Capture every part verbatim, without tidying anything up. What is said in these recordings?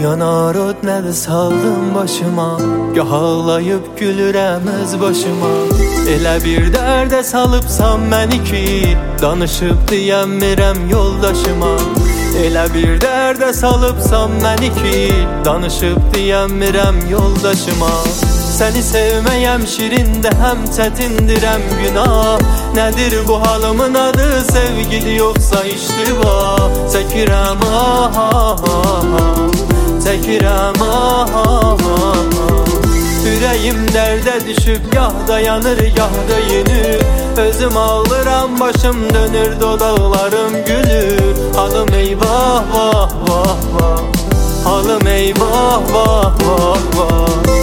Yanar ot nədir saldım başıma, gah ağlayıb gülürəm öz başıma. Elə bir dərdə salıbsan məni ki, danışıb deyəmirəm yoldaşıma. Elə bir dərdə salıbsan məni ki, danışıb deyəmirəm yoldaşıma. Səni sevməyəm şirində həm çətindirəm günah. Nədir bu halımın adı, sevgili yoxsa iştiba? Çəkirəm ah ah ah, çəkirəm ah ah ah. Ürəyim dərdə düşüb, gah dayanır, gah da yenir. Özüm ağlıram, başım dönür, dodaqlarım gülür. Halım eyvah vah vah vah, halım eyvah vah vah vah.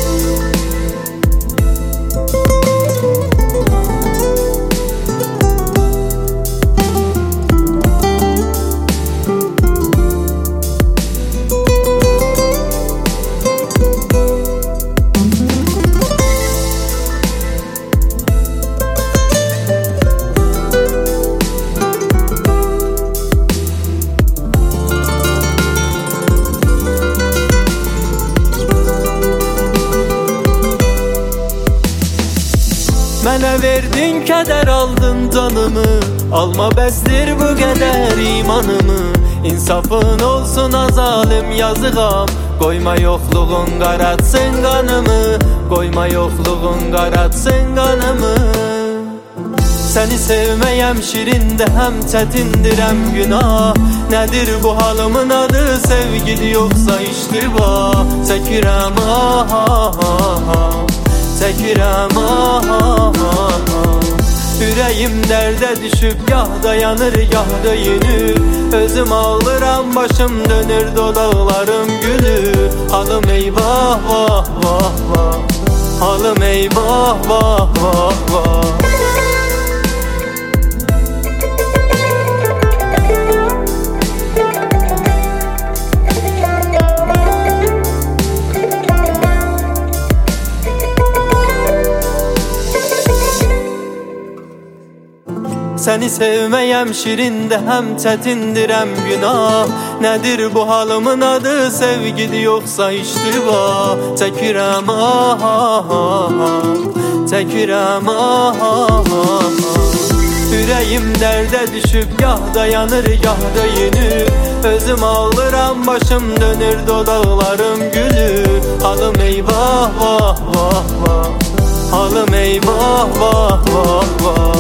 Mənə verdin kədər, aldın canımı. Alma bəsdir bu qədər imanımı. İnsafın olsun azalim yazığam, qoyma yoxluğun qaratsın qanımı. Qoyma yoxluğun qaratsın qanımı. Səni sevməyəm şirində həm çətindirəm günah. Nədir bu halımın adı, sevgili yoxsa iştiba? Çəkirəm ah ah ah, çəkirəm ah ah ah. Ürəyim dərdə düşüb, gah dayanır, gah da yenir. Özüm ağlıram, başım dönür, dodaqlarım gülür. Halım eyvah vah vah vah, halım eyvah vah vah vah. Səni sevməyəm şirində həm çətindirəm günah. Nədir bu halımın adı, sevgili yoxsa iştiba? Çəkirəm ah ah ah, çəkirəm ah ah ah. Ürəyim dərdə düşüb, gah dayanır, gah da yenir. Özüm ağlıram, başım dönür, dodaqlarım gülür. Halım eyvah vah vah vah, halım eyvah vah vah vah.